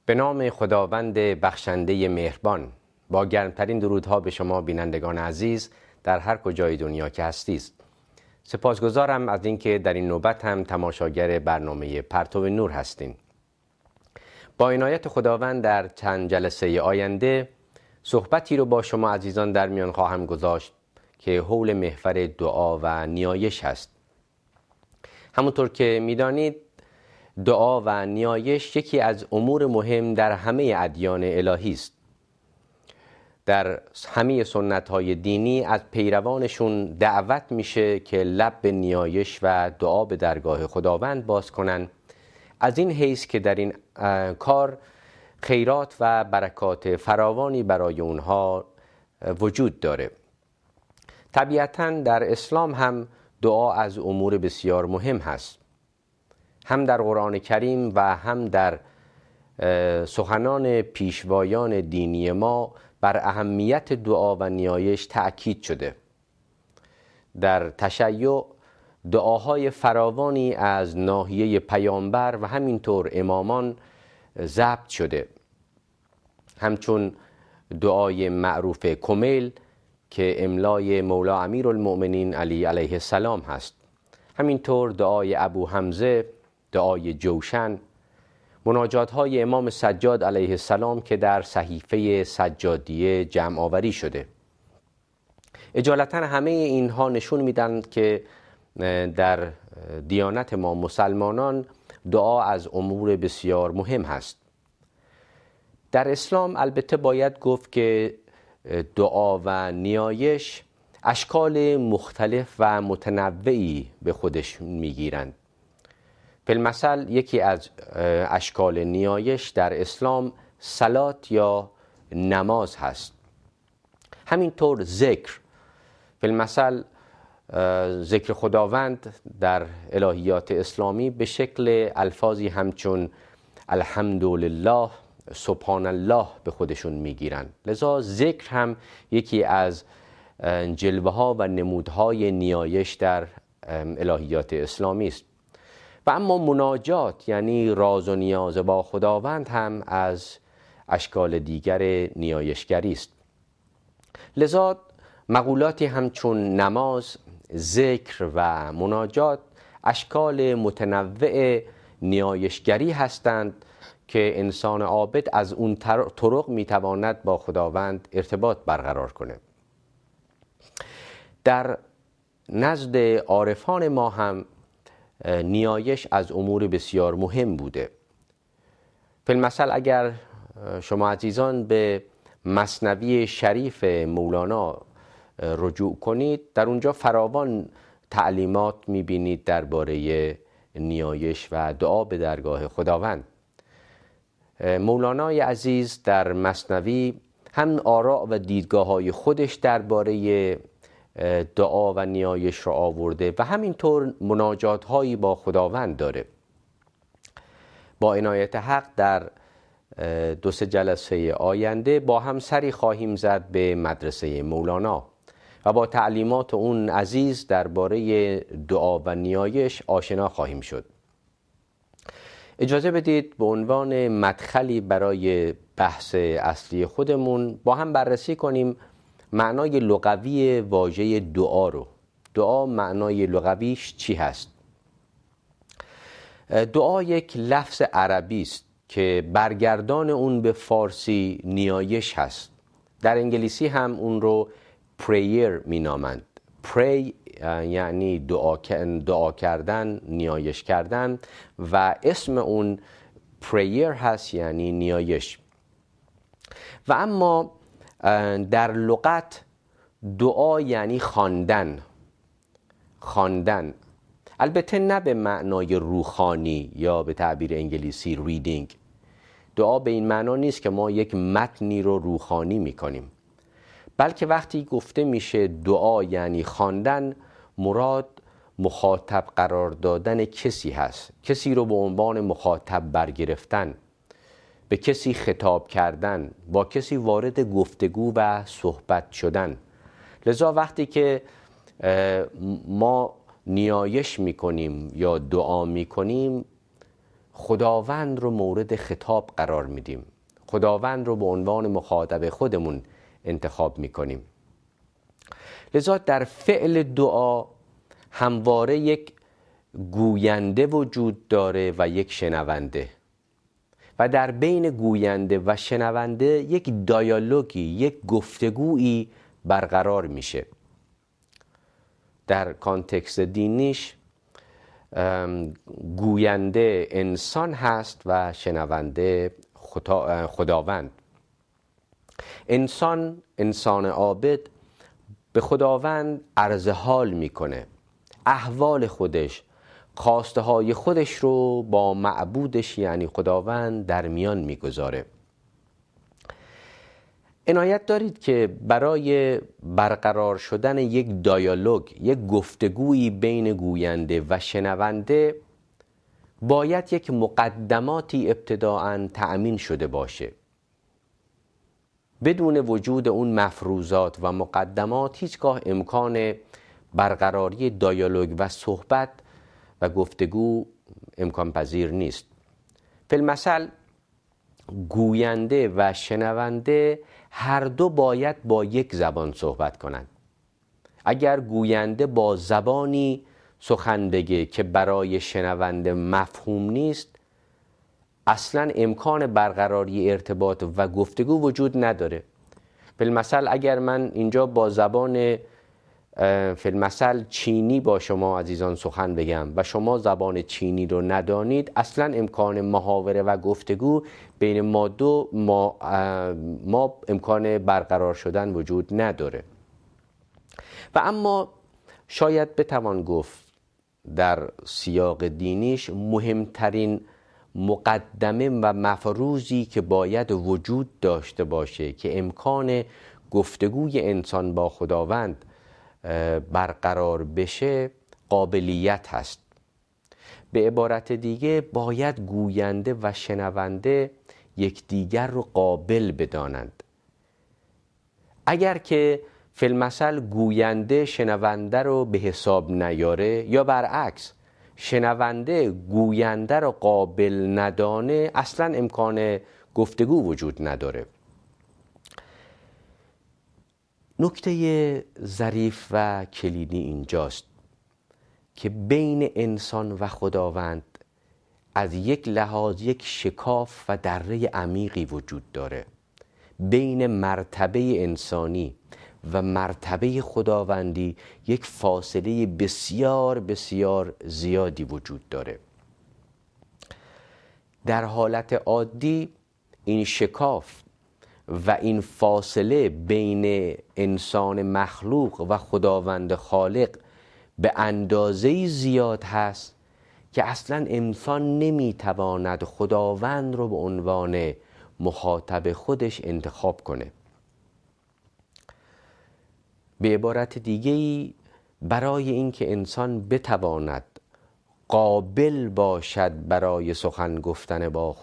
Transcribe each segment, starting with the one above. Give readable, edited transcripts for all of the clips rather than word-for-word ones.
به نام خداوند بخشنده مهربان، با گرمترین درودها به شما بینندگان عزیز در هر کجای دنیا که هستید. سپاسگزارم از اینکه در این نوبت هم تماشاگر برنامه پرتو نور هستین. با عنایت خداوند در چند جلسه آینده صحبتی رو با شما عزیزان در میان خواهم گذاشت که حول محور دعا و نیایش هست. همونطور که میدانید دعا و نیایش یکی از امور مهم در همه ادیان الهی است. در همه سنت‌های دینی از پیروانشون دعوت میشه که لب به نیایش و دعا به درگاه خداوند باز کنن، از این حیث که در این کار خیرات و برکات فراوانی برای اونها وجود داره. طبیعتاً در اسلام هم دعا از امور بسیار مهم هست. هم در قرآن کریم و هم در سخنان پیشوایان دینی ما بر اهمیت دعا و نیایش تأکید شده. در تشیع دعاهای فراوانی از ناحیه پیامبر و همینطور امامان ضبط شده، همچون دعای معروف کمیل که املای مولا امیرالمؤمنین علی علیه السلام هست، همینطور دعای ابو حمزه، دعای جوشن، مناجات های امام سجاد علیه السلام که در صحیفه سجادیه جمع آوری شده. اجالتا همه اینها نشون میدن که در دیانت ما مسلمانان دعا از امور بسیار مهم هست. در اسلام البته باید گفت که دعا و نیایش اشکال مختلف و متنوعی به خودش میگیرند. بالمثل یکی از اشکال نیایش در اسلام صلات یا نماز هست. همینطور ذکر، بالمثل ذکر خداوند در الهیات اسلامی به شکل الفاظی همچون الحمدلله، سبحان الله به خودشون میگیرن. لذا ذکر هم یکی از جلوه ها و نمودهای نیایش در الهیات اسلامی است. و اما مناجات یعنی راز و نیاز با خداوند هم از اشکال دیگر نیایشگری است. لذا مقولاتی همچون نماز، ذکر و مناجات اشکال متنوع نیایشگری هستند که انسان عابد از اون طرق میتواند با خداوند ارتباط برقرار کنه. در نزد عارفان ما هم نیایش از امور بسیار مهم بوده. بالمثل اگر شما عزیزان به مثنوی شریف مولانا رجوع کنید، در اونجا فراوان تعلیمات میبینید درباره نیایش و دعا به درگاه خداوند. مولانای عزیز در مثنوی هم آراء و دیدگاه‌های خودش درباره دعا و نیایش را آورده و همینطور مناجات هایی با خداوند داره. با عنایت حق در 2-3 جلسه آینده با هم سری خواهیم زد به مدرسه مولانا و با تعلیمات اون عزیز درباره دعا و نیایش آشنا خواهیم شد. اجازه بدید به عنوان مدخلی برای بحث اصلی خودمون با هم بررسی کنیم معنای لغوی واژه دعا رو. دعا معنای لغویش چی هست؟ دعا یک لفظ عربی است که برگردان اون به فارسی نیایش هست. در انگلیسی هم اون رو prayer می نامند. pray یعنی دعا کردن، نیایش کردن و اسم اون prayer هست یعنی نیایش. و اما در لغت دعا یعنی خواندن، البته نه به معنای روحانی یا به تعبیر انگلیسی ریدینگ. دعا به این معنا نیست که ما یک متنی رو روحانی میکنیم، بلکه وقتی گفته میشه دعا یعنی خواندن، مراد مخاطب قرار دادن کسی هست، کسی رو به عنوان مخاطب برگرفتن، به کسی خطاب کردن، با کسی وارد گفتگو و صحبت شدن. لذا وقتی که ما نیایش میکنیم یا دعا میکنیم، خداوند رو مورد خطاب قرار میدیم، خداوند رو به عنوان مخاطب خودمون انتخاب میکنیم. لذا در فعل دعا همواره یک گوینده وجود داره و یک شنونده، و در بین گوینده و شنونده یک دیالوگی، یک گفتگویی برقرار میشه. در کانتکست دینیش گوینده انسان هست و شنونده خداوند. انسان عابد به خداوند عرض حال میکنه، احوال خودش، خواسته های خودش رو با معبودش یعنی خداوند در میان میگذاره. عنایت دارید که برای برقرار شدن یک دیالوگ، یک گفتگویی بین گوینده و شنونده باید یک مقدماتی ابتداءً تأمین شده باشه. بدون وجود اون مفروضات و مقدمات هیچگاه امکان برقراری دیالوگ و صحبت و گفتگو امکان پذیر نیست. فی المثل گوینده و شنونده هر دو باید با یک زبان صحبت کنند. اگر گوینده با زبانی سخن بگه که برای شنونده مفهوم نیست، اصلا امکان برقراری ارتباط و گفتگو وجود نداره. فی المثل اگر من اینجا با زبان فی المثل چینی با شما عزیزان سخن بگم و شما زبان چینی رو ندانید، اصلا امکان محاوره و گفتگو بین ما امکان برقرار شدن وجود نداره. و اما شاید بتوان گفت در سیاق دینیش مهمترین مقدمه و مفروضی که باید وجود داشته باشه که امکان گفتگوی انسان با خداوند برقرار بشه قابلیت هست. به عبارت دیگه باید گوینده و شنونده یکدیگر رو قابل بدانند. اگر که فی المثل گوینده شنونده رو به حساب نیاره یا برعکس شنونده گوینده رو قابل ندانه، اصلا امکان گفتگو وجود نداره. نکته ظریف و کلیدی اینجاست که بین انسان و خداوند از یک لحاظ یک شکاف و دره عمیقی وجود داره. بین مرتبه انسانی و مرتبه خداوندی یک فاصله بسیار بسیار زیادی وجود داره. در حالت عادی این شکاف و این فاصله بین انسان مخلوق و خداوند خالق به اندازه‌ای زیاد هست که اصلا انسان نمیتواند خداوند رو به عنوان مخاطب خودش انتخاب کنه. به عبارت دیگه‌ای برای اینکه انسان بتواند قابل باشد برای سخن گفتن با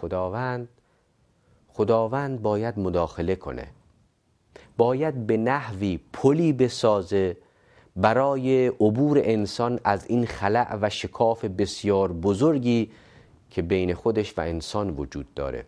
خداوند باید مداخله کنه، باید به نحوی پلی بسازه برای عبور انسان از این خلأ و شکاف بسیار بزرگی که بین خودش و انسان وجود داره.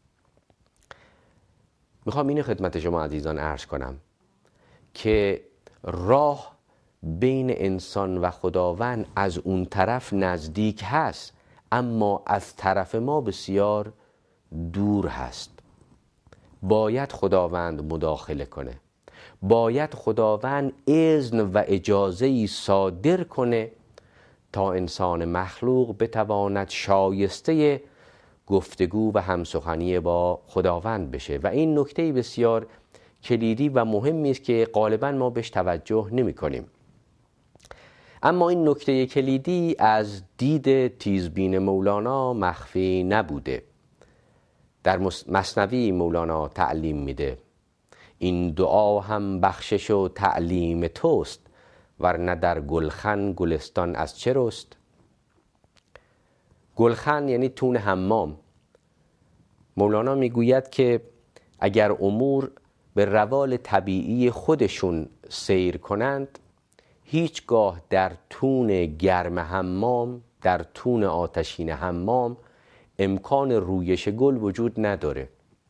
میخوام اینو خدمت شما عزیزان عرض کنم که راه بین انسان و خداوند از اون طرف نزدیک هست، اما از طرف ما بسیار دور هست. باید خداوند مداخله کنه، باید خداوند اذن و اجازه‌ای صادر کنه تا انسان مخلوق بتواند شایسته گفتگو و همسخنی با خداوند بشه. و این نکته بسیار کلیدی و مهمی است که غالبا ما بهش توجه نمی کنیم. اما این نکته کلیدی از دید تیزبین مولانا مخفی نبوده. در مثنوی مولانا تعلیم میده: این دعا هم بخشش و تعلیم توست، ورنه در گلخن گلستان از چه رست. گلخن یعنی تون حمام. مولانا میگوید که اگر امور به روال طبیعی خودشون سیر کنند، هیچگاه در تون گرم حمام، در تون آتشین حمام امکان رویش گل وجود نداره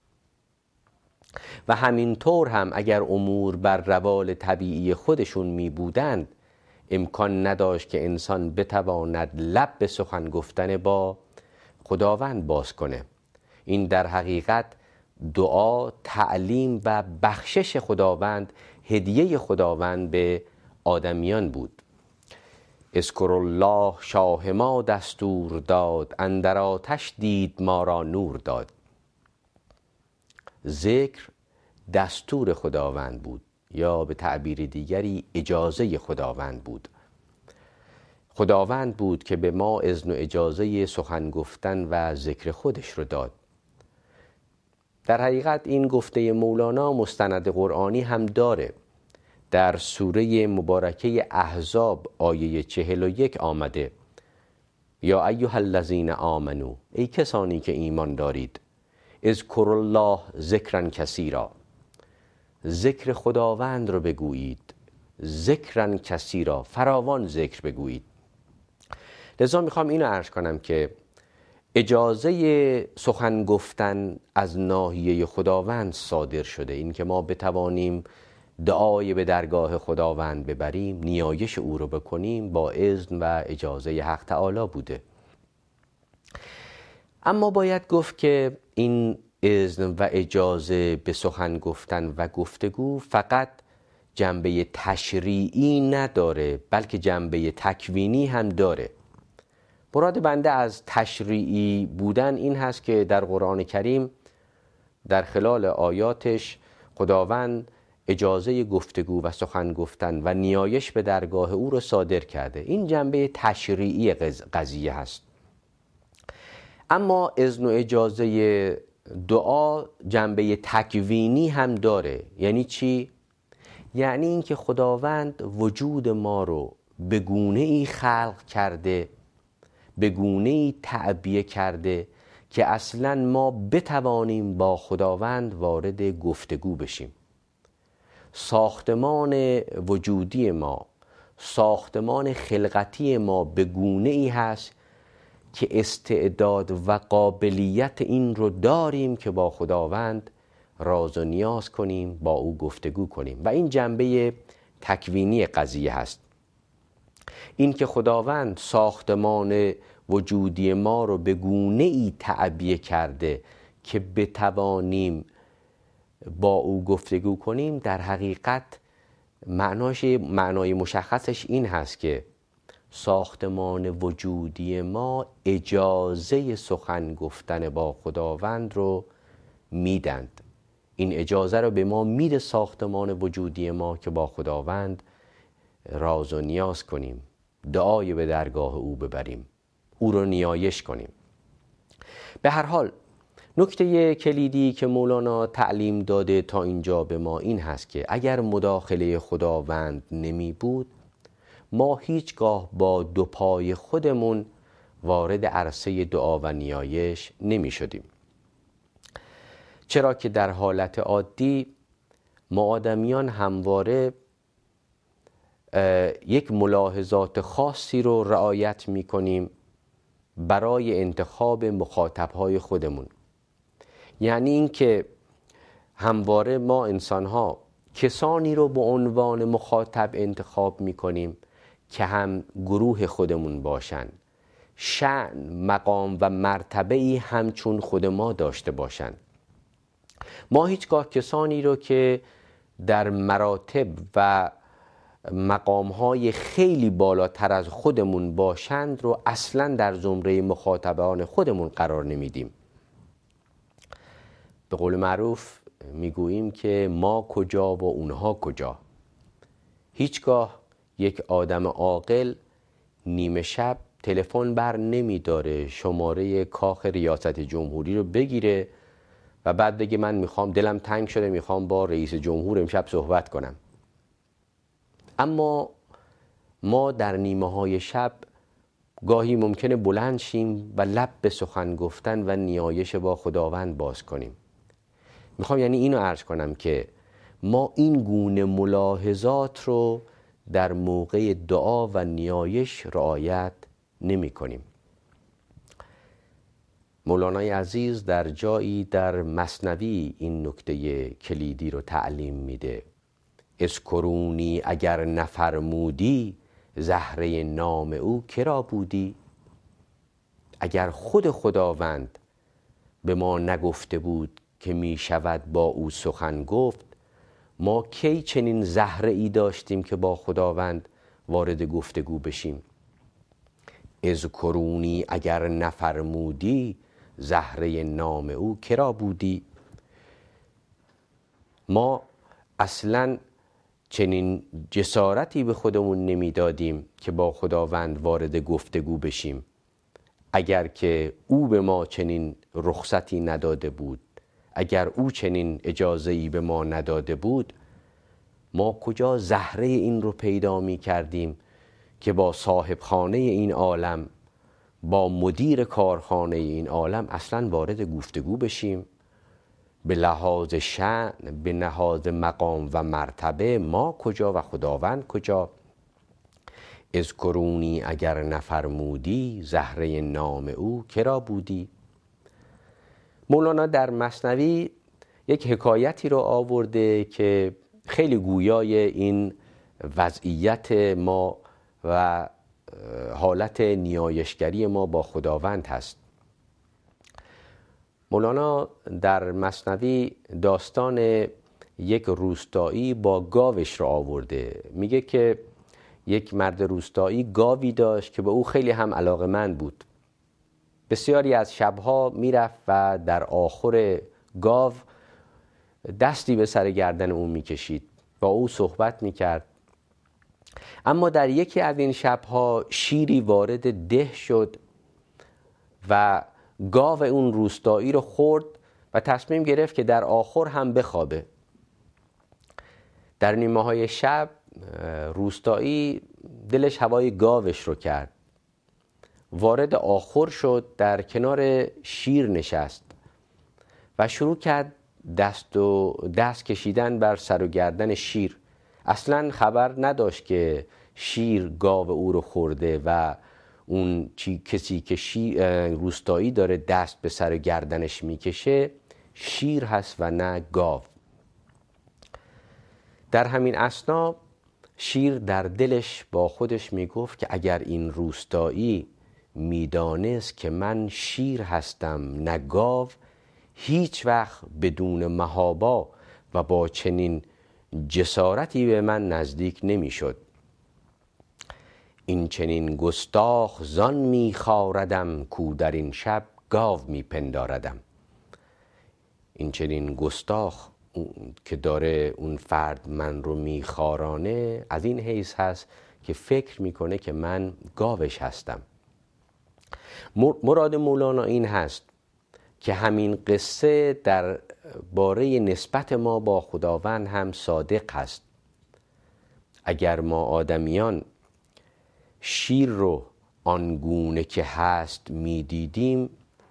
و همینطور هم اگر امور بر روال طبیعی خودشون می بودند امکان نداشت که انسان بتواند لب به سخن گفتن با خداوند باز کنه. این در حقیقت دعا، تعلیم و بخشش خداوند، هدیه خداوند به آدمیان بود. اذکروا الله شاه ما دستور داد، اندر آتش دید ما را نور داد. ذکر دستور خداوند بود یا به تعبیر دیگری اجازه خداوند بود. خداوند بود که به ما اذن و اجازه سخن گفتن و ذکر خودش رو داد. در حقیقت این گفته مولانا مستند قرآنی هم داره. در سوره مبارکه احزاب آیه 41 آمده: یا ایها الذین آمنو، ای کسانی که ایمان دارید، اذکروا الله ذکرا کثیرا، ذکر خداوند رو بگویید، ذکرا کثیرا، فراوان ذکر بگویید. لذا میخوام اینو عرض کنم که اجازه سخن گفتن از ناحیه خداوند صادر شده. این که ما بتوانیم دعای به درگاه خداوند ببریم، نیایش او رو بکنیم، با اذن و اجازه حق تعالی بوده. اما باید گفت که این اذن و اجازه به سخن گفتن و گفتگو فقط جنبه تشریعی نداره، بلکه جنبه تکوینی هم داره. مراد بنده از تشریعی بودن این هست که در قرآن کریم در خلال آیاتش خداوند اجازه گفتگو و سخن گفتن و نیایش به درگاه او رو صادر کرده. این جنبه تشریعی قضیه هست. اما اذن و اجازه دعا جنبه تکوینی هم داره. یعنی چی؟ یعنی اینکه خداوند وجود ما رو به گونه‌ای خلق کرده، به گونه‌ای تعبیه کرده که اصلاً ما بتوانیم با خداوند وارد گفتگو بشیم. ساختمان وجودی ما، ساختمان خلقتی ما به گونه‌ای هست که استعداد و قابلیت این رو داریم که با خداوند راز و نیاز کنیم، با او گفتگو کنیم و این جنبه تکوینی قضیه هست. این که خداوند ساختمان وجودی ما رو به گونه‌ای تعبیه کرده که بتوانیم با او گفتگو کنیم، در حقیقت معنای مشخصش این هست که ساختمان وجودی ما اجازه سخن گفتن با خداوند رو میدند. این اجازه رو به ما میده ساختمان وجودی ما که با خداوند راز و نیاز کنیم، دعای به درگاه او ببریم، او رو نیایش کنیم. به هر حال نکته کلیدی که مولانا تعلیم داده تا اینجا به ما این هست که اگر مداخله خداوند نمی بود، ما هیچگاه با دو پای خودمون وارد عرصه دعا و نیایش نمی شدیم. چرا که در حالت عادی ما آدمیان همواره یک ملاحظات خاصی رو رعایت می کنیم برای انتخاب مخاطبهای خودمون. یعنی این که همواره ما انسان‌ها کسانی رو به عنوان مخاطب انتخاب می کنیم که هم گروه خودمون باشن، شأن، مقام و مرتبه‌ای همچون خود ما داشته باشن. ما هیچگاه کسانی رو که در مراتب و مقام‌های خیلی بالاتر از خودمون باشند رو اصلاً در زمره مخاطبان خودمون قرار نمیدیم. به قول معروف میگوییم که ما کجا و اونها کجا. هیچگاه یک آدم عاقل نیمه شب تلفن بر نمیداره شماره کاخ ریاست جمهوری رو بگیره و بعد بگه من میخوام، دلم تنگ شده، میخوام با رئیس جمهور امشب صحبت کنم. اما ما در نیمه های شب گاهی ممکنه بلند شیم و لب به سخن گفتن و نیایش با خداوند باز کنیم. میخوام یعنی اینو عرض کنم که ما این گونه ملاحظات رو در موقع دعا و نیایش رعایت نمی کنیم. مولانای عزیز در جایی در مثنوی این نکته کلیدی رو تعلیم میده: اذکرونی اگر نفرمودی، زهره نام او کرا بودی. اگر خود خداوند به ما نگفته بود که می شود با او سخن گفت، ما کی چنین زهره ای داشتیم که با خداوند وارد گفتگو بشیم؟ اذکرونی اگر نفرمودی، زهره نام او کرا بودی. ما اصلا چنین جسارتی به خودمون نمیدادیم که با خداوند وارد گفتگو بشیم. اگر که او به ما چنین رخصتی نداده بود، اگر او چنین اجازه‌ای به ما نداده بود، ما کجا زهره این رو پیدا می کردیم که با صاحب خانه این عالم، با مدیر کارخانه این عالم اصلا وارد گفتگو بشیم؟ به لحاظ شأن، به لحاظ مقام و مرتبه ما کجا و خداوند کجا؟ اذکرونی اگر نفرمودی، زهره نام او کرا بودی. مولانا در مثنوی یک حکایتی رو آورده که خیلی گویای این وضعیت ما و حالت نیایشگری ما با خداوند هست. مولانا در مثنوی داستان یک روستایی با گاوش رو آورده. میگه که یک مرد روستایی گاوی داشت که به او خیلی هم علاقه‌مند بود. بسیاری از شبها میرفت و در آخر گاو دستی به سر گردن او میکشید، با او صحبت میکرد. اما در یکی از این شبها شیری وارد ده شد و گاو اون روستایی رو خورد و تصمیم گرفت که در آخر هم بخوابه. در نیمه های شب روستایی دلش هوای گاوش رو کرد، وارد آخر شد، در کنار شیر نشست و شروع کرد دست کشیدن بر سر و گردن شیر. اصلا خبر نداشت که شیر گاو او رو خورده و اون کسی که روستایی داره دست به سر گردنش میکشه شیر هست و نه گاو. در همین اثنا شیر در دلش با خودش میگفت که اگر این روستایی میدانست که من شیر هستم نه گاو، هیچ وقت بدون محابا و با چنین جسارتی به من نزدیک نمیشد. این چنین گستاخ زان میخواردم، کو در این شب گاو میپنداردم. این چنین گستاخ که داره اون فرد من رو میخارانه از این حیث هست که فکر میکنه که من گاوش هستم. مراد مولانا این هست که همین قصه در باره نسبت ما با خداوند هم صادق هست. اگر ما آدمیان شیر رو آنگونه که هست میدیدیم،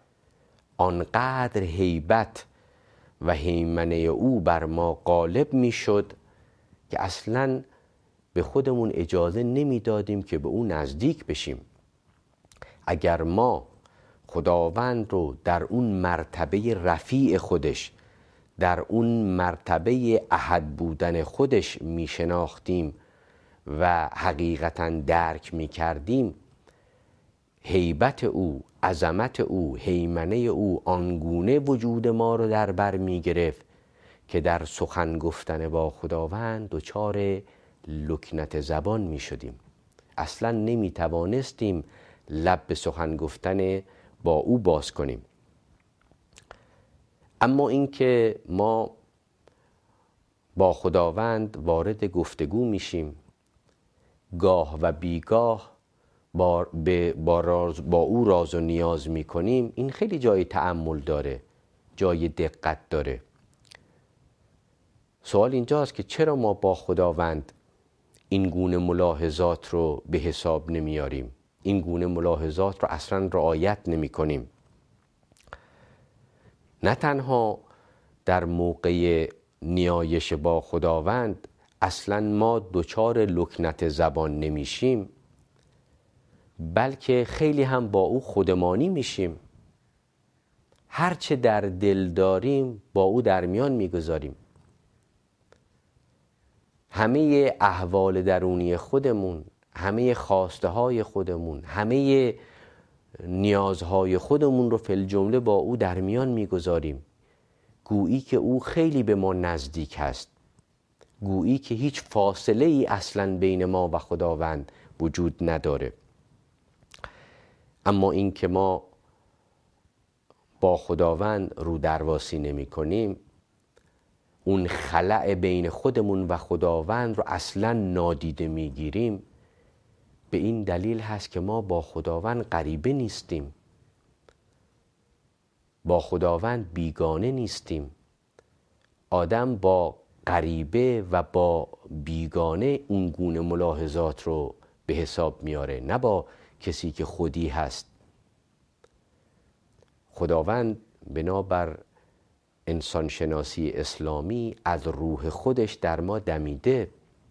آنقدر هیبت و هیمنه او بر ما غالب میشد که اصلاً به خودمون اجازه نمیدادیم که به او نزدیک بشیم. اگر ما خداوند رو در اون مرتبه رفیع خودش، در اون مرتبه احد بودن خودش می شناختیم و حقیقتاً درک می کردیم، هیبت او، عظمت او، هیمنه او آنگونه وجود ما رو در بر می گرفت که در سخن گفتن با خداوند دچار لکنت زبان می شدیم. اصلا نمی توانستیم لب به سخن گفتن با او باز کنیم. اما اینکه ما با خداوند وارد گفتگو میشیم، گاه و بیگاه با او راز و نیاز میکنیم، این خیلی جای تأمل داره، جای دقت داره. سوال اینجاست که چرا ما با خداوند این گونه ملاحظات رو به حساب نمیاریم، این گونه ملاحظات رو اصلا رعایت نمی کنیم؟ نه تنها در موقع نیایش با خداوند اصلا ما دچار لکنت زبان نمیشیم، بلکه خیلی هم با او خودمانی میشیم. هرچه در دل داریم با او در میان میگذاریم. همه احوال درونی خودمون، همه خواسته های خودمون، همه نیازهای خودمون رو فی الجمله با او در میان میگذاریم، گویی که او خیلی به ما نزدیک هست، گویی که هیچ فاصله ای اصلا بین ما و خداوند وجود نداره. اما این که ما با خداوند رو درواسی نمی کنیم، اون خلأ بین خودمون و خداوند رو اصلا نادیده می گیریم، به این دلیل هست که ما با خداوند غریبه نیستیم، با خداوند بیگانه نیستیم. آدم با غریبه و با بیگانه اون گونه ملاحظات رو به حساب میاره، نه با کسی که خودی هست. خداوند بنابر انسانشناسی اسلامی از روح خودش در ما دمیده،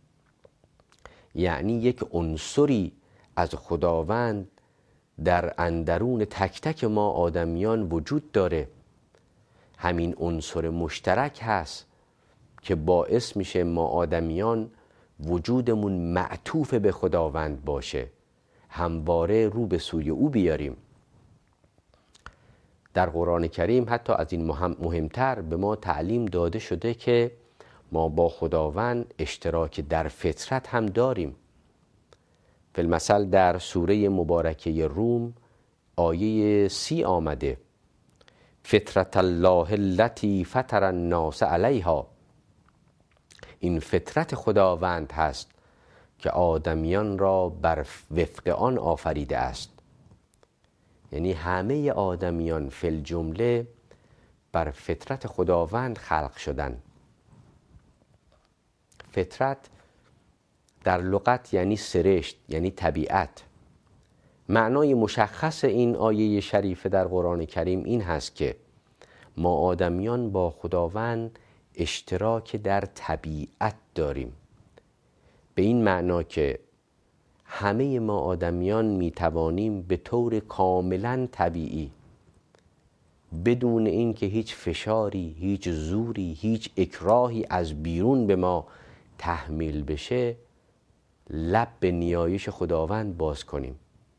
یعنی یک عنصری از خداوند در اندرون تک تک ما آدمیان وجود داره. همین عنصر مشترک هست که باعث میشه ما آدمیان وجودمون معطوف به خداوند باشه، همواره رو به سوی او بیاریم. در قرآن کریم حتی از این مهمتر به ما تعلیم داده شده که ما با خداوند اشتراک در فطرت هم داریم. فی المثل در سوره مبارکه روم آیه 30 آمده: فطرت الله التي فطر الناس علیها. این فطرت خداوند هست که آدمیان را بر وفق آن آفریده است. یعنی همه آدمیان فی الجمله بر فطرت خداوند خلق شدن. فطرت در لغت یعنی سرشت، یعنی طبیعت. معنای مشخص این آیه شریفه در قرآن کریم این هست که ما آدمیان با خداوند اشتراک در طبیعت داریم، به این معنا که همه ما آدمیان می توانیم به طور کاملا طبیعی، بدون اینکه هیچ فشاری، هیچ زوری، هیچ اکراهی از بیرون به ما تحمیل بشه، لب به نیایش خداوند باز کنیم.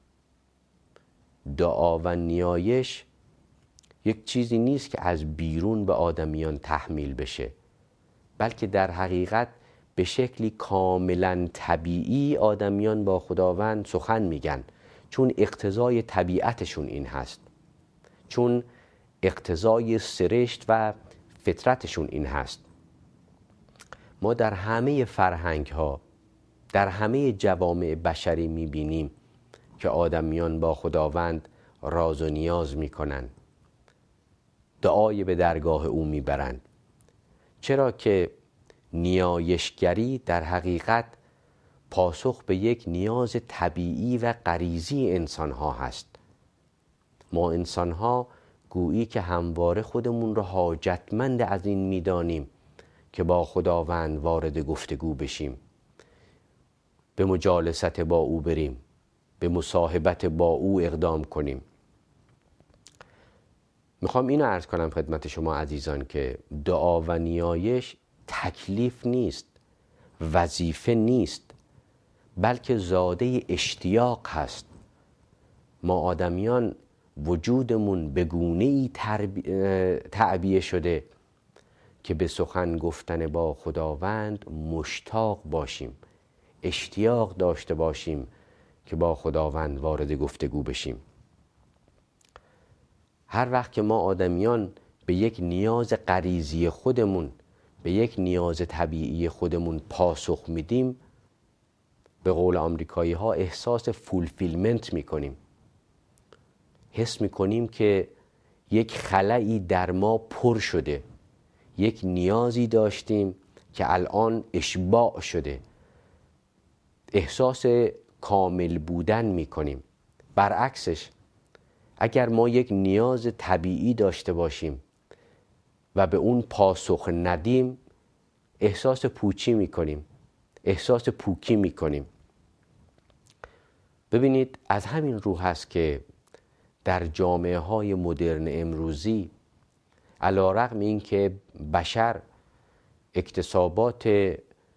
دعا و نیایش یک چیزی نیست که از بیرون به آدمیان تحمیل بشه، بلکه در حقیقت به شکلی کاملا طبیعی آدمیان با خداوند سخن میگن، چون اقتضای طبیعتشون این هست، چون اقتضای سرشت و فطرتشون این هست. ما در همه فرهنگ ها، در همه جوامع بشری میبینیم که آدمیان با خداوند راز و نیاز میکنن، دعای به درگاه او میبرند، چرا که نیایشگری در حقیقت پاسخ به یک نیاز طبیعی و غریزی انسانها هست. ما انسانها گویی که همواره خودمون را حاجتمند از این میدانیم که با خداوند وارد گفتگو بشیم، به مجالست با او بریم، به مصاحبت با او اقدام کنیم. میخوام اینو عرض کنم خدمت شما عزیزان که دعا و نیایش تکلیف نیست، وظیفه نیست، بلکه زاده اشتیاق هست. ما آدمیان وجودمون به گونه‌ای تعبیه شده که به سخن گفتن با خداوند مشتاق باشیم، اشتیاق داشته باشیم که با خداوند وارد گفتگو بشیم. هر وقت که ما آدمیان به یک نیاز غریزی خودمون، به یک نیاز طبیعی خودمون پاسخ میدیم، به قول آمریکایی ها احساس فولفیلمنت میکنیم. حس میکنیم که یک خلایی در ما پر شده، یک نیازی داشتیم که الان اشباع شده، احساس کامل بودن میکنیم. برعکسش اگر ما یک نیاز طبیعی داشته باشیم و به اون پاسخ ندیم، احساس پوچی میکنیم، احساس پوکی میکنیم. ببینید از همین رو هست که در جامعه های مدرن امروزی علی‌رغم این که بشر اکتسابات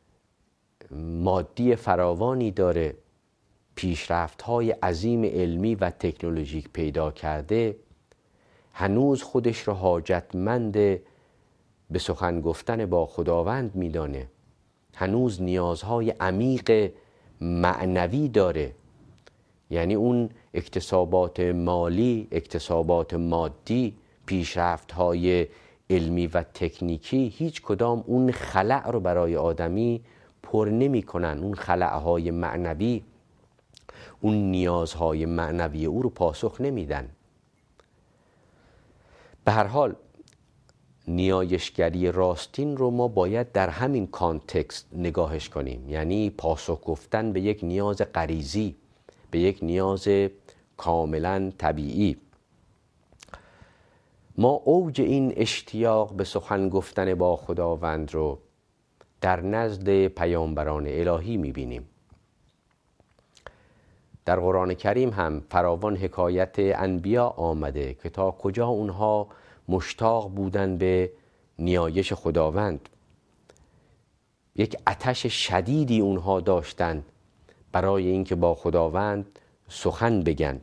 مادی فراوانی داره، پیشرفت‌های عظیم علمی و تکنولوژیک پیدا کرده، هنوز خودش را حاجتمند به سخن گفتن با خداوند میدانه، هنوز نیازهای عمیق معنوی داره. یعنی اون اکتسابات مالی، اکتسابات مادی، پیشرفت‌های علمی و تکنیکی هیچ کدام اون خلأ رو برای آدمی پر نمی کنن. اون خلأهای معنوی، اون نیازهای معنوی او رو پاسخ نمیدن. به هر حال نیایشگری راستین رو ما باید در همین کانتکست نگاهش کنیم، یعنی پاسخ گفتن به یک نیاز غریزی، به یک نیاز کاملا طبیعی. ما اوج این اشتیاق به سخن گفتن با خداوند رو در نزد پیامبران الهی میبینیم. در قرآن کریم هم فراوان حکایت انبیا آمده که تا کجا اونها مشتاق بودن به نیایش خداوند. یک آتش شدیدی اونها داشتن برای اینکه با خداوند سخن بگن.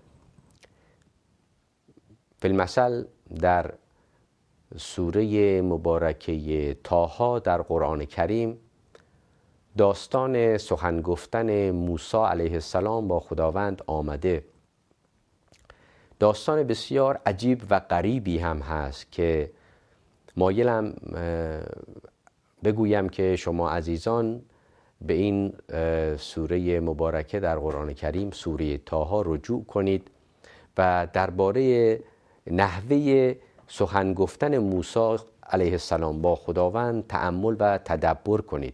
فی المثل در سوره مبارکه طه در قرآن کریم داستان سخن گفتن موسی علیه السلام با خداوند آمده. داستان بسیار عجیب و غریبی هم هست که مایلم بگویم که شما عزیزان به این سوره مبارکه در قرآن کریم، سوره طه رجوع کنید و درباره نحوه سخن گفتن موسی علیه السلام با خداوند تأمل و تدبر کنید.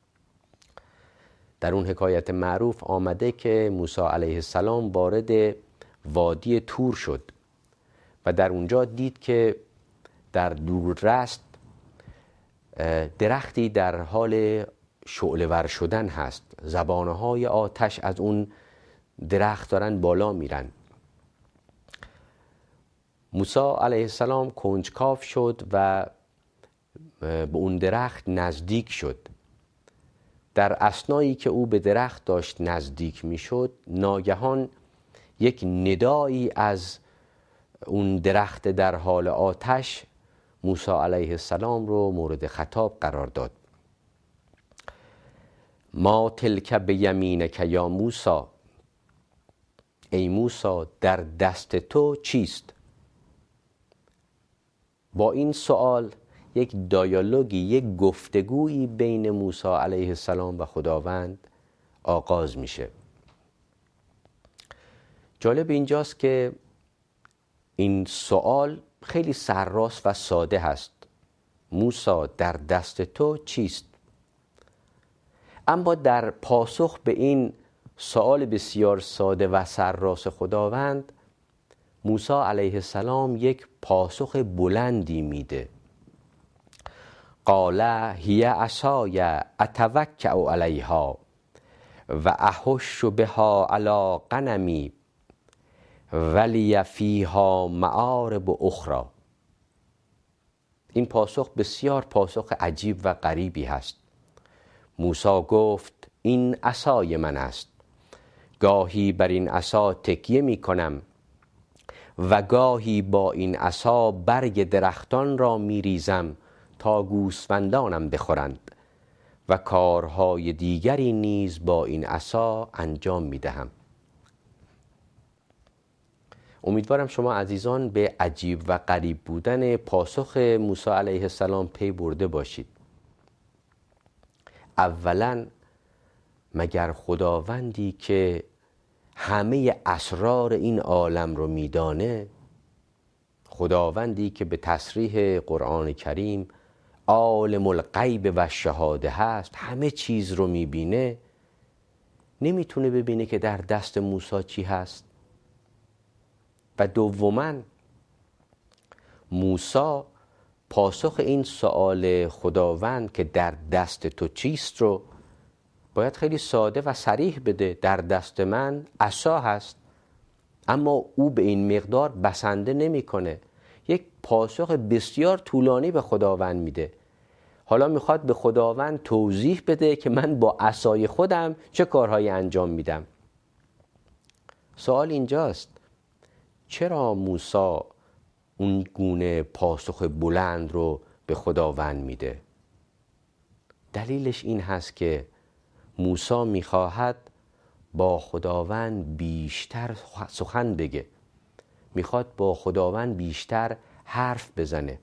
در اون حکایت معروف آمده که موسی علیه السلام وارد وادی تور شد و در اونجا دید که در دوررست درختی در حال شعله‌ور شدن هست. زبانه‌های آتش از اون درخت دارن بالا میرن. موسی علیه السلام کنجکاو شد و به اون درخت نزدیک شد. در اثنایی که او به درخت داشت نزدیک میشد، ناگهان یک ندایی از اون درخت در حال آتش موسی علیه السلام رو مورد خطاب قرار داد. ما تلک بیمینک یا موسی، ای موسی در دست تو چیست؟ با این سوال یک دیالوگی، یک گفتگویی بین موسی علیه السلام و خداوند آغاز میشه. جالب اینجاست که این سوال خیلی سرراست و ساده هست. موسی در دست تو چیست؟ اما در پاسخ به این سوال بسیار ساده و سرراست خداوند، موسی علیه السلام یک پاسخ بلندی میده. قال هی عصای اتوکأ علیها و احش بها علی غنمی ولی فیها معارب اخرى. این پاسخ بسیار پاسخ عجیب و غریبی هست. موسی گفت این عصای من است، گاهی بر این عصا تکیه می کنم و گاهی با این عصا برگ درختان را می ریزم تا گوسفندانم بخورند و کارهای دیگری نیز با این عصا انجام می دهم. امیدوارم شما عزیزان به عجیب و غریب بودن پاسخ موسی علیه السلام پی برده باشید. اولا مگر خداوندی که همه اسرار این عالم رو میدانه، خداوندی که به تصریح قرآن کریم عالم الغیب و شهاده هست، همه چیز رو میبینه، نمیتونه ببینه که در دست موسی چی هست؟ و دوما موسی پاسخ این سؤال خداوند که در دست تو چیست رو باید خیلی ساده و صریح بده. در دست من عصا هست. اما او به این مقدار بسنده نمیکنه. یک پاسخ بسیار طولانی به خداوند میده. حالا میخواد به خداوند توضیح بده که من با عصای خودم چه کارهایی انجام میدم. سوال اینجاست، چرا موسی اون گونه پاسخ بلند رو به خداوند میده؟ دلیلش این هست که موسی میخواهد با خداوند بیشتر سخن بگه، میخواد با خداوند بیشتر حرف بزنه.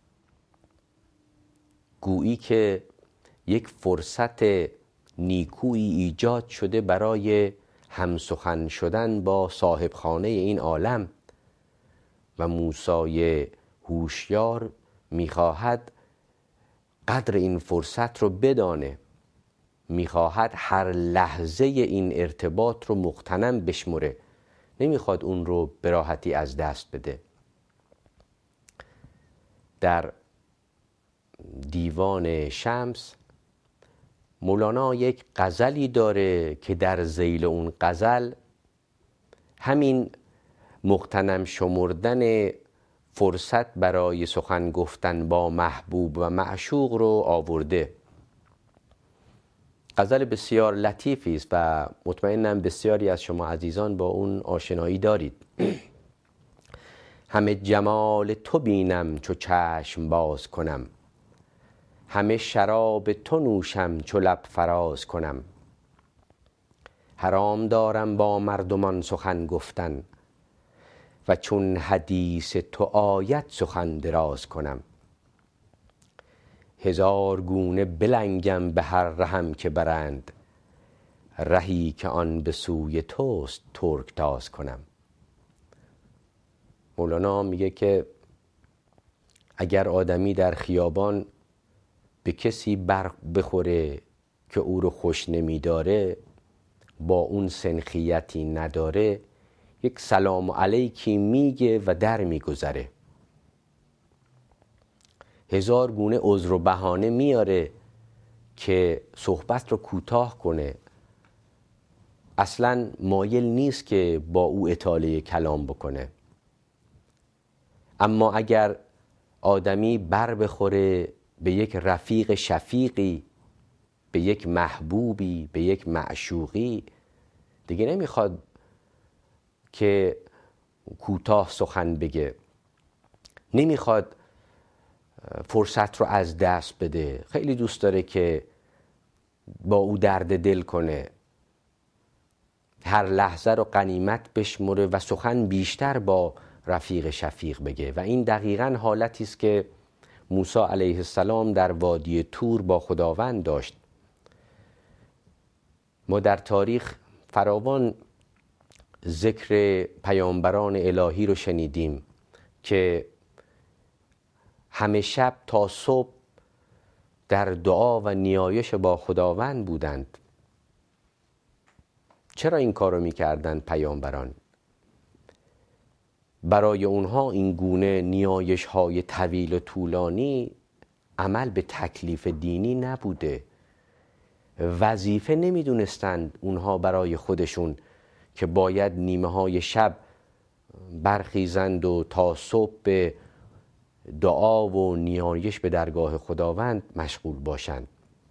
گویی که یک فرصت نیکویی ایجاد شده برای همسخن شدن با صاحب خانه این عالم و موسی هوشیار میخواهد قدر این فرصت رو بدانه، میخواهد هر لحظه این ارتباط رو مغتنم بشمره، نمیخواد اون رو به راحتی از دست بده. در دیوان شمس مولانا یک غزلی داره که در ذیل اون غزل همین مغتنم شمردن فرصت برای سخن گفتن با محبوب و معشوق رو آورده. غزل بسیار لطیفی است و مطمئنم بسیاری از شما عزیزان با اون آشنایی دارید. همه جمال تو بینم چو چشم باز کنم، همه شراب تو نوشم چو لب فراز کنم. حرام دارم با مردمان سخن گفتن و چون حدیث تو آید سخن دراز کنم. هزار گونه بلنگم به هر رهم که برند، رهی که آن به سوی توست ترکتاز کنم. مولانا میگه که اگر آدمی در خیابان به کسی برق بخوره که او رو خوش نمیداره، با اون سنخیتی نداره، یک سلام علیکی میگه و در میگذره. هزار گونه عذر و بهانه میاره که صحبت رو کوتاه کنه، اصلا مایل نیست که با او اطاله کلام بکنه. اما اگر آدمی بر بخوره به یک رفیق شفیقی، به یک محبوبی، به یک معشوقی، دیگه نمیخواد که کوتاه سخن بگه، نمیخواد فرصت رو از دست بده، خیلی دوست داره که با او درد دل کنه، هر لحظه رو غنیمت بشمره و سخن بیشتر با رفیق شفیق بگه. و این دقیقاً حالتی است که موسی علیه السلام در وادی طور با خداوند داشت. ما در تاریخ فراوان ذکر پیامبران الهی رو شنیدیم که همه شب تا صبح در دعا و نیایش با خداوند بودند. چرا این کار رو می‌کردند پیامبران؟ برای اونها این گونه نیایش های طویل و طولانی عمل به تکلیف دینی نبوده، وظیفه نمیدونستند اونها برای خودشون که باید نیمه های شب برخیزند و تا صبح به دعا و نیایش به درگاه خداوند مشغول باشند،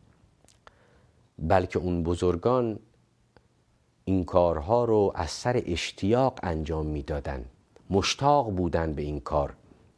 بلکه اون بزرگان این کارها رو از سر اشتیاق انجام میدادند، مشتاق بودند به این کار.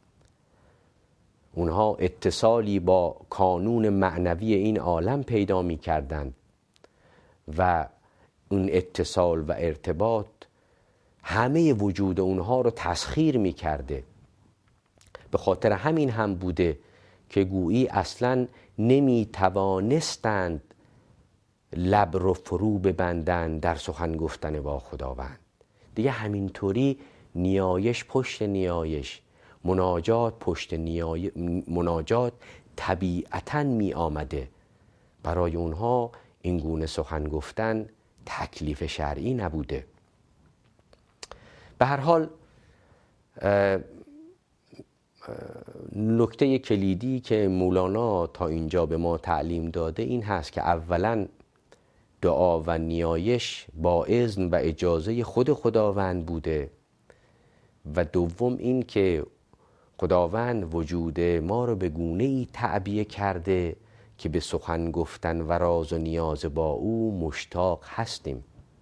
اونها اتصالی با کانون معنوی این عالم پیدا می کردند و اون اتصال و ارتباط همه وجود اونها رو تسخیر می کرده. به خاطر همین هم بوده که گویی اصلاً نمی توانستند لب رو فرو ببندند در سخن گفتن با خداوند. دیگه همینطوری نیایش پشت نیایش، مناجات پشت مناجات طبیعتاً می آمده. برای اونها این گونه سخن گفتن تکلیف شرعی نبوده. به هر حال نکته کلیدی که مولانا تا اینجا به ما تعلیم داده این هست که اولاً دعا و نیایش با اذن و اجازه خود خداوند بوده و دوم این که خداوند وجود ما رو به گونه‌ای تعبیه کرده که به سخن گفتن و راز و نیاز با او مشتاق هستیم.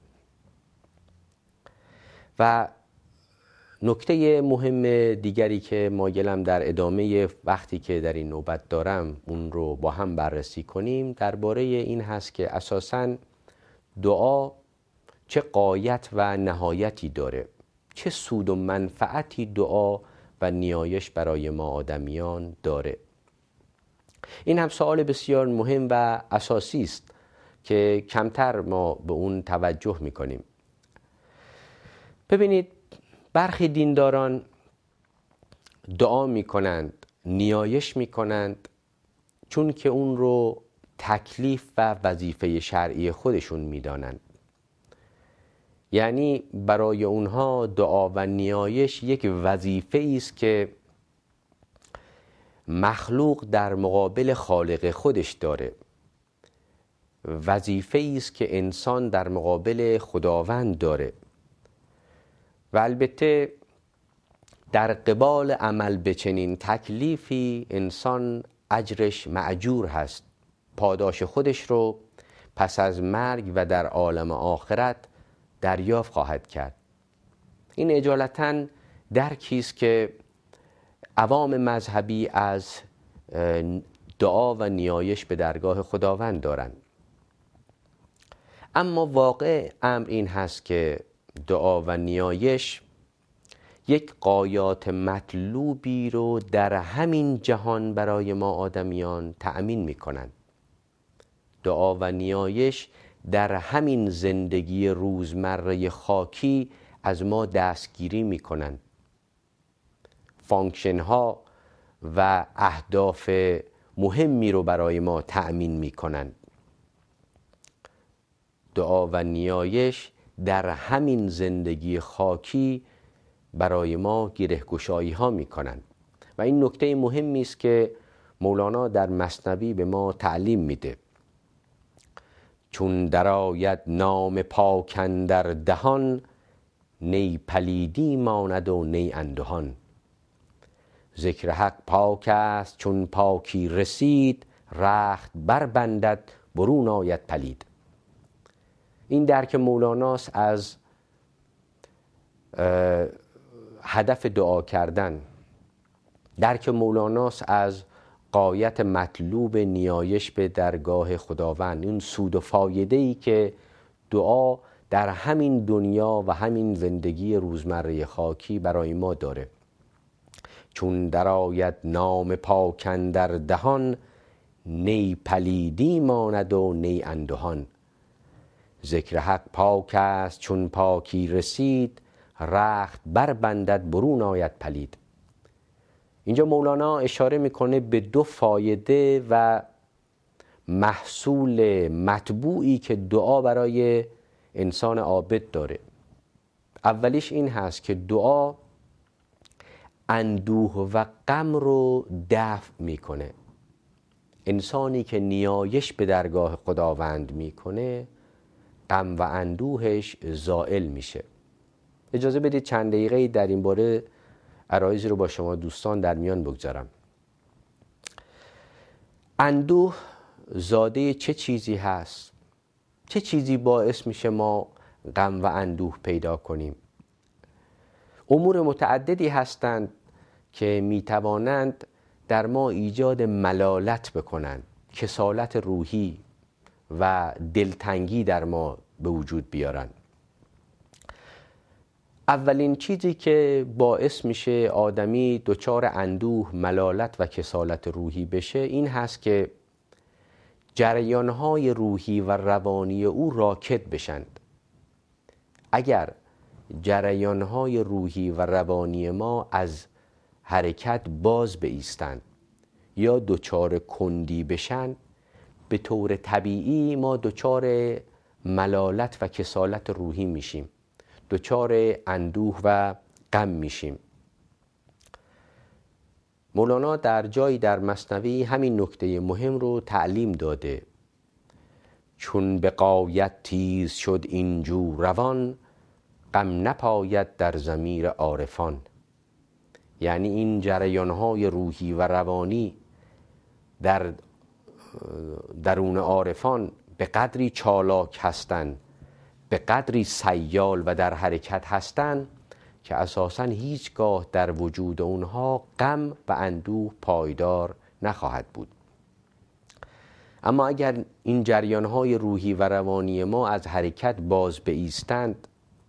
و نکته مهم دیگری که مایلم در ادامه وقتی که در این نوبت دارم اون رو با هم بررسی کنیم درباره این هست که اساساً دعا چه غایت و نهایتی داره، چه سود و منفعتی دعا و نیایش برای ما آدمیان داره. این هم سوال بسیار مهم و اساسی است که کمتر ما به اون توجه میکنیم. ببینید برخی دینداران دعا میکنند، نیایش میکنند، چون که اون رو تکلیف و وظیفه شرعی خودشون میدانند. یعنی برای اونها دعا و نیایش یک وظیفه است که مخلوق در مقابل خالق خودش داره، وظیفه است که انسان در مقابل خداوند داره و البته در قبال عمل به چنین تکلیفی انسان اجرش مأجور هست، پاداش خودش رو پس از مرگ و در عالم آخرت دریافت خواهد کرد. این اجالتاً درکی است که عوام مذهبی از دعا و نیایش به درگاه خداوند دارند. اما واقع امر این هست که دعا و نیایش یک غایات مطلوبی رو در همین جهان برای ما آدمیان تأمین می کنند. دعا و نیایش در همین زندگی روزمره خاکی از ما دستگیری می کنند. فانکشن ها و اهداف مهمی رو برای ما تأمین می کنند. دعا و نیایش در همین زندگی خاکی برای ما گره‌گشایی ها می کنند و این نکته مهمی است که مولانا در مثنوی به ما تعلیم میده. چون درآید نام پاک اندر دهان، نی پلیدی ماند و نی اندهان. ذکر حق پاک است چون پاکی رسید، رخت بربندد برون آید پلید. این درک مولاناست از هدف دعا کردن، درک مولاناست از غایت مطلوب نیایش به درگاه خداوند، این سود و فایده‌ای که دعا در همین دنیا و همین زندگی روزمره خاکی برای ما داره. چون درآید نام پاک اندر دهان، نی پلیدی ماند و نی اندهان. ذکر حق پاک است چون پاکی رسید، رخت بربندد برون آید پلید. اینجا مولانا اشاره میکنه به دو فایده و محصول مطبوعی که دعا برای انسان عابد داره. اولیش این هست که دعا اندوه و غم رو دفع میکنه. انسانی که نیایش به درگاه خداوند میکنه، غم و اندوهش زائل میشه. اجازه بدید چند دقیقه در این باره عرایضی رو با شما دوستان در میان بگذارم. اندوه زاده چه چیزی هست؟ چه چیزی باعث میشه ما غم و اندوه پیدا کنیم؟ امور متعددی هستند که میتوانند در ما ایجاد ملالت بکنند، کسالت روحی و دلتنگی در ما به وجود بیارن. اولین چیزی که باعث میشه آدمی دچار اندوه، ملالت و کسالت روحی بشه این هست که جریانهای روحی و روانی او راکد بشند. اگر جریانهای روحی و روانی ما از حرکت باز بایستند یا دچار کندی بشن، به طور طبیعی ما دچار ملالت و کسالت روحی میشیم، دچار اندوه و غم میشیم. مولانا در جایی در مثنوی همین نکته مهم رو تعلیم داده. چون به غایت تیز شد این جو روان، غم نپاید در ضمیر عارفان. یعنی این جریانهای روحی و روانی در درون عارفان به قدری چالاک هستند، به قدری سیال و در حرکت هستند که اساساً هیچگاه در وجود اونها غم و اندوه پایدار نخواهد بود. اما اگر این جریانهای روحی و روانی ما از حرکت باز بایستند،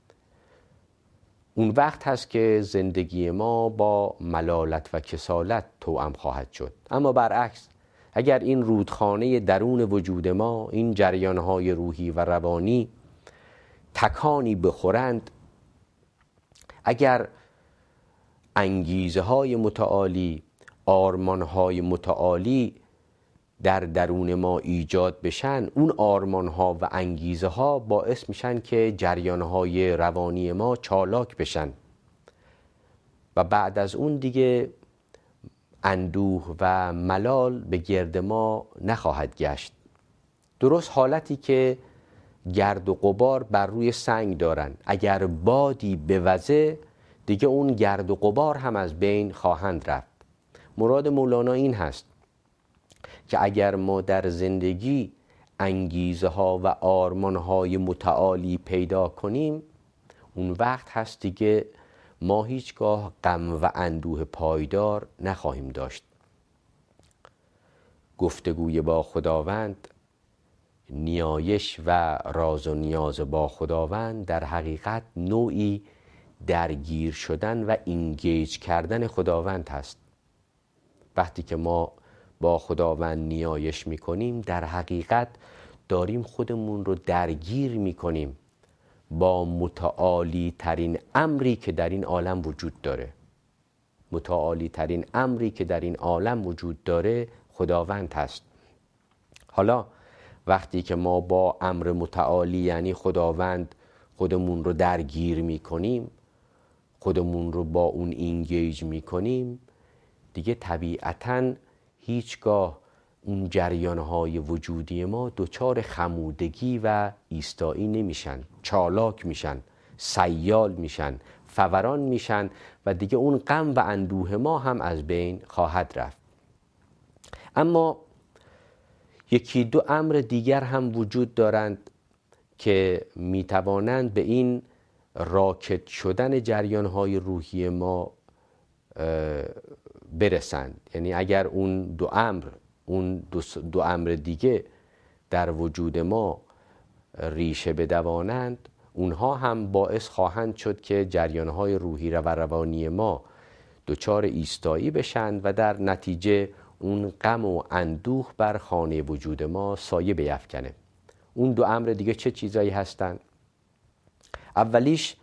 اون وقت هست که زندگی ما با ملالت و کسالت توأم خواهد شد. اما برعکس، اگر این رودخانه درون وجود ما، این جریانهای روحی و روانی تکانی بخورند، اگر انگیزه های متعالی، آرمان های متعالی در درون ما ایجاد بشن، اون آرمان ها و انگیزه ها باعث میشن که جریان های روانی ما چالاک بشن و بعد از اون دیگه اندوه و ملال به گرد ما نخواهد گشت. درست حالتی که گرد و غبار بر روی سنگ دارن، اگر بادی بوزه دیگه اون گرد و غبار هم از بین خواهند رفت. مراد مولانا این هست که اگر ما در زندگی انگیزه ها و آرمان های متعالی پیدا کنیم، اون وقت هست دیگه ما هیچگاه غم و اندوه پایدار نخواهیم داشت. گفتگوی با خداوند، نیایش و راز و نیاز با خداوند در حقیقت نوعی درگیر شدن و اینگیج کردن خداوند هست. وقتی که ما با خداوند نیایش میکنیم، در حقیقت داریم خودمون رو درگیر میکنیم با متعالی ترین امری که در این عالم وجود داره. متعالی ترین امری که در این عالم وجود داره خداوند هست. حالا وقتی که ما با امر متعالی یعنی خداوند خودمون رو درگیر میکنیم، خودمون رو با اون اینگیج میکنیم، دیگه طبیعتاً هیچگاه اون جریانهای وجودی ما دچار خمودگی و ایستایی نمیشن، چالاک میشن، سیال میشن، فوران میشن و دیگه اون غم و اندوه ما هم از بین خواهد رفت. اما یکی دو امر دیگر هم وجود دارند که میتوانند به این راکد شدن جریانهای روحی ما برسند. یعنی اگر اون دو امر دیگه در وجود ما ریشه بدوانند، اونها هم باعث خواهند شد که جریانهای روحی و روانی ما دچار ایستایی بشند و در نتیجه اون غم و اندوه بر خانه وجود ما سایه بیفکنه. اون دو امر دیگه چه چیزایی هستند؟ اولیش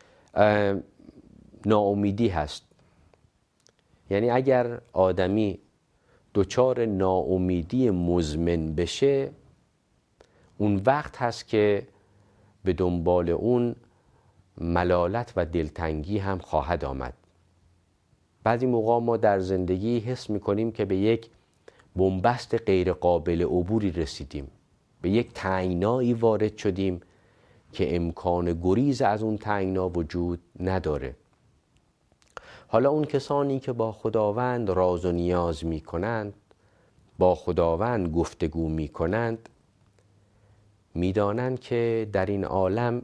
ناامیدی هست. یعنی اگر آدمی دچار ناامیدی مزمن بشه، اون وقت هست که به دنبال اون ملالت و دلتنگی هم خواهد آمد. بعضی موقع ما در زندگی حس میکنیم که به یک بنبست غیر قابل عبوری رسیدیم، به یک تنگنایی وارد شدیم که امکان گریز از اون تنگنا وجود نداره. حالا اون کسانی که با خداوند راز و نیاز می کنند، با خداوند گفتگو می کنند، می دانند که در این عالم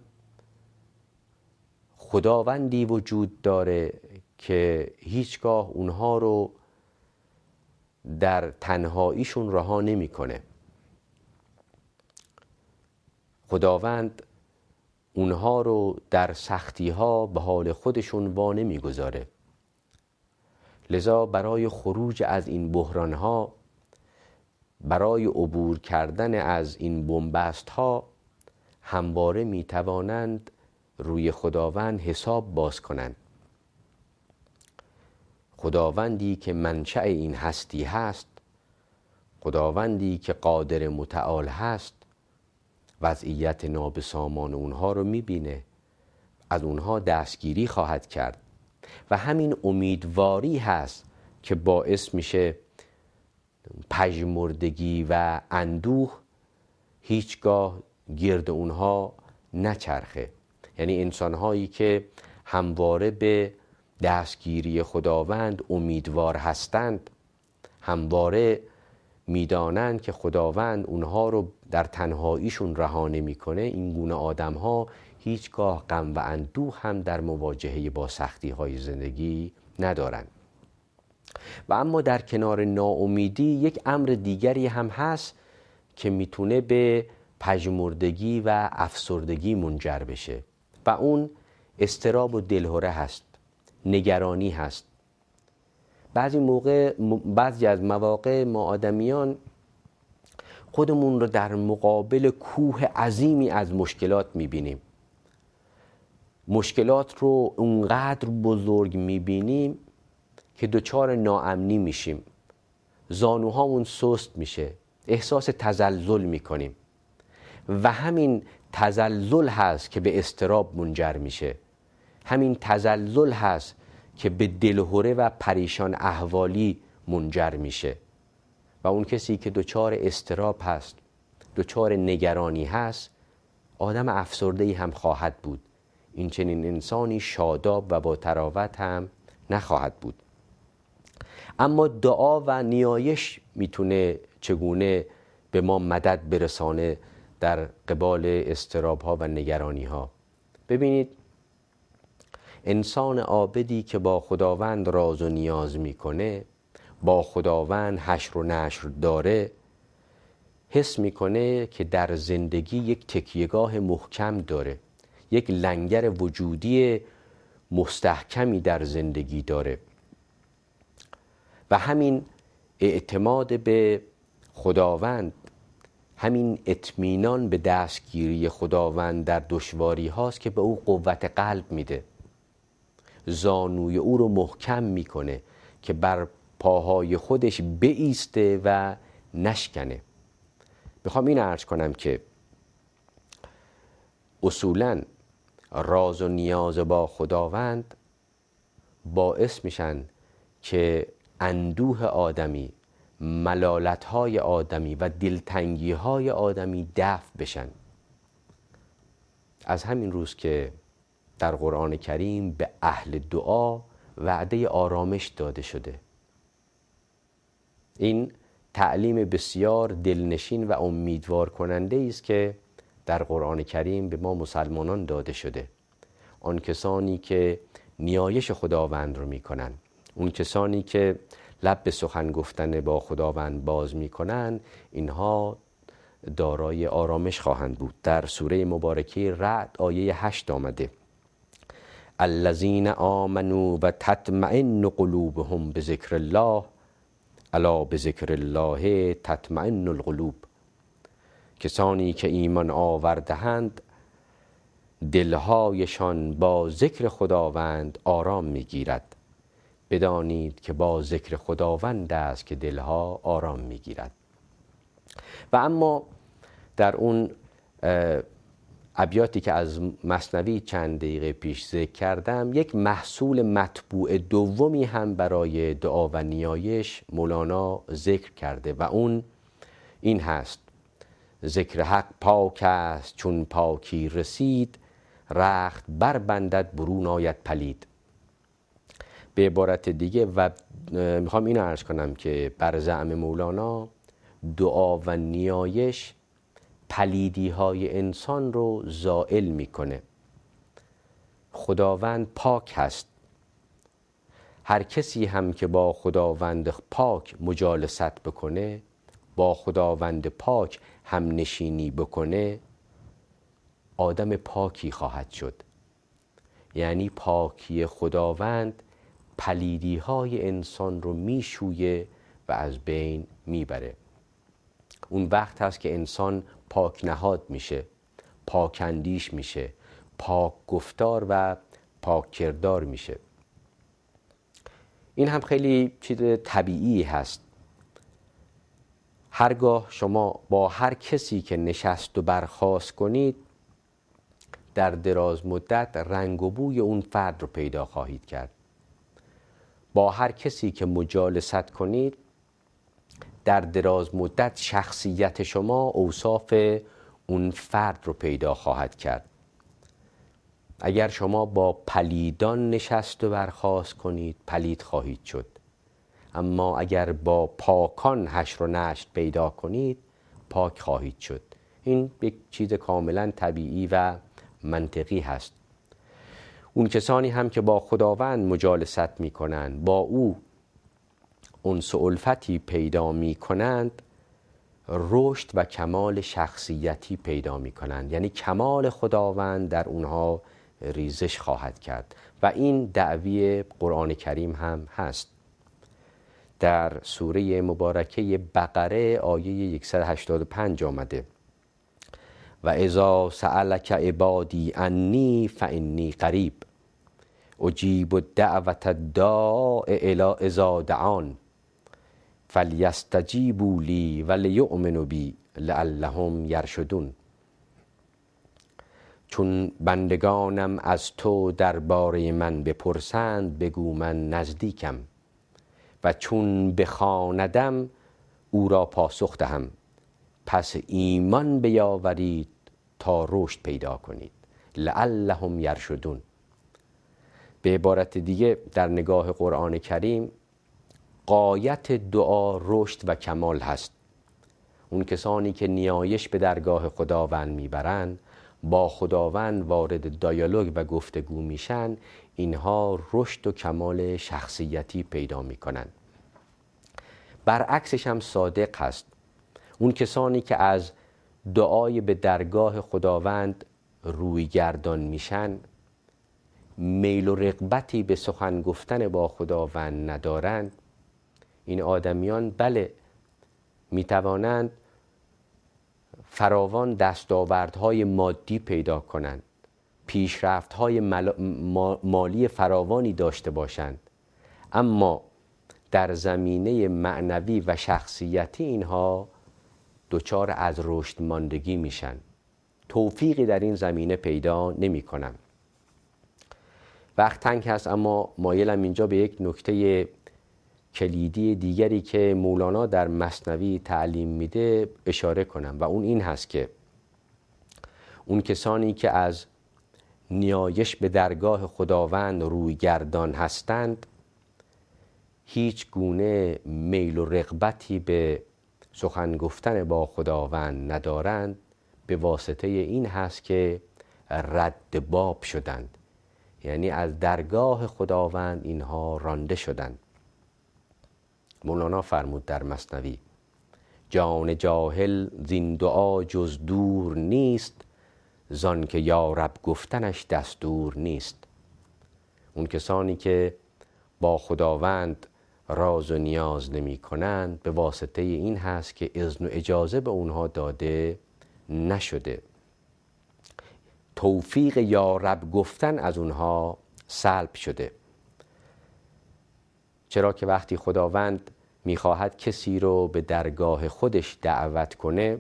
خداوندی وجود داره که هیچگاه اونها رو در تنهاییشون رها نمی کنه. خداوند اونها رو در سختی ها به حال خودشون وا نمی گذاره. لذا برای خروج از این بحران ها، برای عبور کردن از این بنبست ها، همواره می توانند روی خداوند حساب باز کنند. خداوندی که منشأ این هستی هست، خداوندی که قادر متعال هست، وضعیت نابسامان اونها رو میبینه، از اونها دستگیری خواهد کرد و همین امیدواری هست که باعث میشه پژمردگی و اندوه هیچگاه گرد اونها نچرخه. یعنی انسانهایی که همواره به دستگیری خداوند امیدوار هستند، همواره میدانند که خداوند اونها رو در تنهاییشون رها نمی‌کنه، این گونه آدم‌ها هیچگاه غم و اندوه هم در مواجهه با سختی‌های زندگی ندارند. و اما در کنار ناامیدی یک امر دیگری هم هست که میتونه به پژمردگی و افسردگی منجر بشه و اون اضطراب و دلهره هست، نگرانی هست. بعضی از مواقع ما آدمیان خودمون رو در مقابل کوه عظیمی از مشکلات میبینیم. مشکلات رو اونقدر بزرگ میبینیم که دچار ناامنی میشیم، زانوهامون سست میشه، احساس تزلزل میکنیم و همین تزلزل هست که به اضطراب منجر میشه. همین تزلزل هست که به دلهره و پریشان احوالی منجر میشه و اون کسی که دچار اضطراب هست، دچار نگرانی هست، آدم افسرده‌ای هم خواهد بود. این چنین انسانی شاداب و با تراوت هم نخواهد بود. اما دعا و نیایش میتونه چگونه به ما مدد برسانه در قبال اضطراب ها و نگرانی ها. ببینید، انسان عابدی که با خداوند راز و نیاز میکنه، با خداوند حشر و نشر داره، حس میکنه که در زندگی یک تکیهگاه محکم داره، یک لنگر وجودی مستحکمی در زندگی داره و همین اعتماد به خداوند، همین اطمینان به دستگیری خداوند در دشواری هاست که به او قوت قلب میده، زانوی او رو محکم میکنه که بر پاهای خودش بایسته و نشکنه. میخوام این عرض کنم که اصولاً راز و نیاز با خداوند باعث میشن که اندوه آدمی، ملالت‌های آدمی و دلتنگی‌های آدمی دفع بشن. از همین روز که در قرآن کریم به اهل دعا وعده آرامش داده شده. این تعلیم بسیار دلنشین و امیدوار کننده است که در قرآن کریم به ما مسلمانان داده شده. آن کسانی که نیایش خداوند رو میکنن، اون کسانی که لب به سخن گفتن با خداوند باز میکنن، اینها دارای آرامش خواهند بود. در سوره مبارکه رعد آیه 8 آمده: الذین آمنوا و تطمئن قلوبهم بذکر الله الا بذکر الله تطمئن القلوب. کسانی که ایمان آورده‌اند دلهایشان با ذکر خداوند آرام میگیرد. بدانید که با ذکر خداوند است که دلها آرام میگیرد. و اما در اون ابیاتی که از مثنوی چند دقیقه پیش ذکر کردم، یک محصول مطبوع دومی هم برای دعا و نیایش مولانا ذکر کرده و اون این هست: ذکر حق پاک است چون پاکی رسید، رخت بربندد برون آید پلید. به عبارت دیگه و میخوام اینو عرض کنم که بر زعم مولانا دعا و نیایش پلیدی های انسان رو زائل میکنه. خداوند پاک هست. هر کسی هم که با خداوند پاک مجالست بکنه، با خداوند پاک هم نشینی بکنه، آدم پاکی خواهد شد. یعنی پاکی خداوند پلیدی های انسان رو میشویه و از بین میبره. اون وقت هست که انسان پاک نهاد میشه، پاک اندیش میشه، پاک گفتار و پاک کردار میشه. این هم خیلی چیز طبیعی هست. هرگاه شما با هر کسی که نشست و برخاست کنید، در دراز مدت رنگ و بوی اون فرد رو پیدا خواهید کرد. با هر کسی که مجالست کنید، در دراز مدت شخصیت شما اوصاف اون فرد رو پیدا خواهد کرد. اگر شما با پلیدان نشست و برخاست کنید پلید خواهید شد، اما اگر با پاکان حشر و نشر پیدا کنید پاک خواهید شد. این یک چیز کاملا طبیعی و منطقی هست. اون کسانی هم که با خداوند مجالست می کنند، با او انس و الفتی پیدا می کنند، رشد و کمال شخصیتی پیدا می کنند، یعنی کمال خداوند در اونها ریزش خواهد کرد و این دعوی قرآن کریم هم هست. در سوره مبارکه بقره آیه 185 آمده و اذا سألک عبادی عنی فانی قریب اجیب الدعوة الداع اذا دعان فلیستجیبوا لی ولیؤمنوا بی لعلهم یرشدون. چون بندگانم از تو درباره من بپرسند بگو من نزدیکم و چون بخواندم او را پاسخ دهم، پس ایمان بیاورید تا رشد پیدا کنید. لعلهم یرشدون. به عبارت دیگه در نگاه قرآن کریم غایت دعا رشد و کمال هست. اون کسانی که نیایش به درگاه خداوند میبرن، با خداوند وارد دیالوگ و گفتگو میشن، اینها رشد و کمال شخصیتی پیدا میکنن. برعکسش هم صادق هست. اون کسانی که از دعای به درگاه خداوند روی گردان میشن، میل و رغبتی به سخن گفتن با خداوند ندارند، این آدمیان بله میتوانند فراوان دستاوردهای مادی پیدا کنند، پیشرفت‌های مالی فراوانی داشته باشند، اما در زمینه معنوی و شخصیتی اینها دچار از رشد ماندگی میشن، توفیقی در این زمینه پیدا نمی کنن. وقت تنگ هست، اما مایلم اینجا به یک نکته کلیدی دیگری که مولانا در مثنوی تعلیم میده اشاره کنم و اون این هست که اون کسانی که از نیایش به درگاه خداوند روی گردان هستند هیچ گونه میل و رغبتی به سخن گفتن با خداوند ندارند، به واسطه این هست که رد باب شدند، یعنی از درگاه خداوند اینها رانده شدند. مولانا فرمود در مثنوی جان جاهل زین دعا جز دور نیست، زان که یا رب گفتنش دستور نیست. اون کسانی که با خداوند راز و نیاز نمی کنند به واسطه این هست که اذن و اجازه به اونها داده نشده، توفیق یا رب گفتن از اونها سلب شده. چرا که وقتی خداوند میخواهد کسی رو به درگاه خودش دعوت کنه،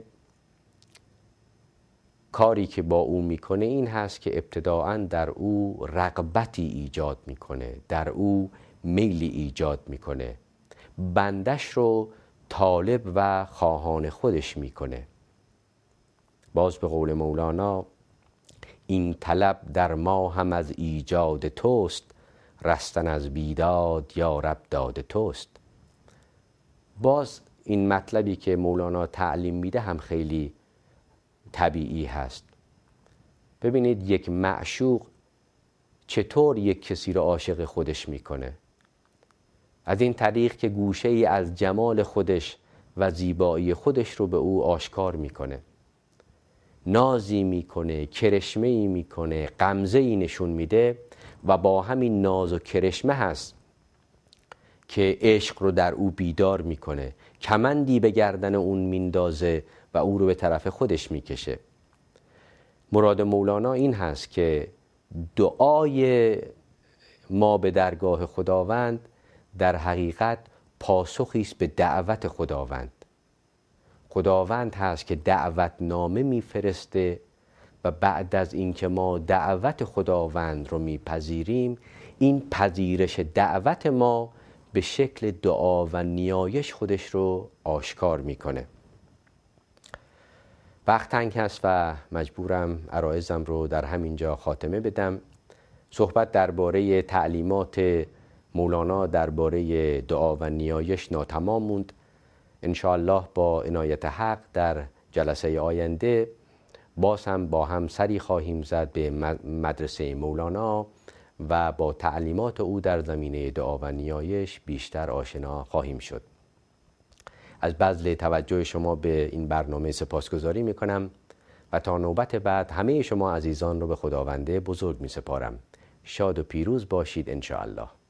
کاری که با او میکنه این هست که ابتداعاً در او رغبتی ایجاد میکنه، در او میلی ایجاد میکنه، بندش رو طالب و خواهان خودش میکنه. باز به قول مولانا این طلب در ما هم از ایجاد توست، رستن از بیداد یا رب داد توست. باز این مطلبی که مولانا تعلیم میده هم خیلی طبیعی هست. ببینید یک معشوق چطور یک کسی رو عاشق خودش میکنه؟ از این طریق که گوشه ای از جمال خودش و زیبایی خودش رو به او آشکار میکنه، نازی میکنه، کرشمه ای میکنه، غمزه ای نشون میده و با همین ناز و کرشمه هست که عشق رو در او بیدار میکنه، کمندی به گردن اون میندازه و او رو به طرف خودش میکشه. مراد مولانا این هست که دعای ما به درگاه خداوند در حقیقت پاسخی است به دعوت خداوند. خداوند هست که دعوت نامه میفرسته و بعد از اینکه ما دعوت خداوند رو میپذیریم، این پذیرش دعوت ما به شکل دعا و نیایش خودش رو آشکار میکنه. وقت تنگ هست و مجبورم عرایزم رو در همینجا خاتمه بدم. صحبت درباره تعلیمات مولانا درباره دعا و نیایش ناتمام موند. ان شاء الله با عنایت حق در جلسه آینده باز هم با هم سری خواهیم زد به مدرسه مولانا و با تعلیمات او در زمینه دعا و نیایش بیشتر آشنا خواهیم شد. از بذل توجه شما به این برنامه سپاسگزاری میکنم و تا نوبت بعد همه شما عزیزان رو به خداوند بزرگ می سپارم. شاد و پیروز باشید ان شاء الله.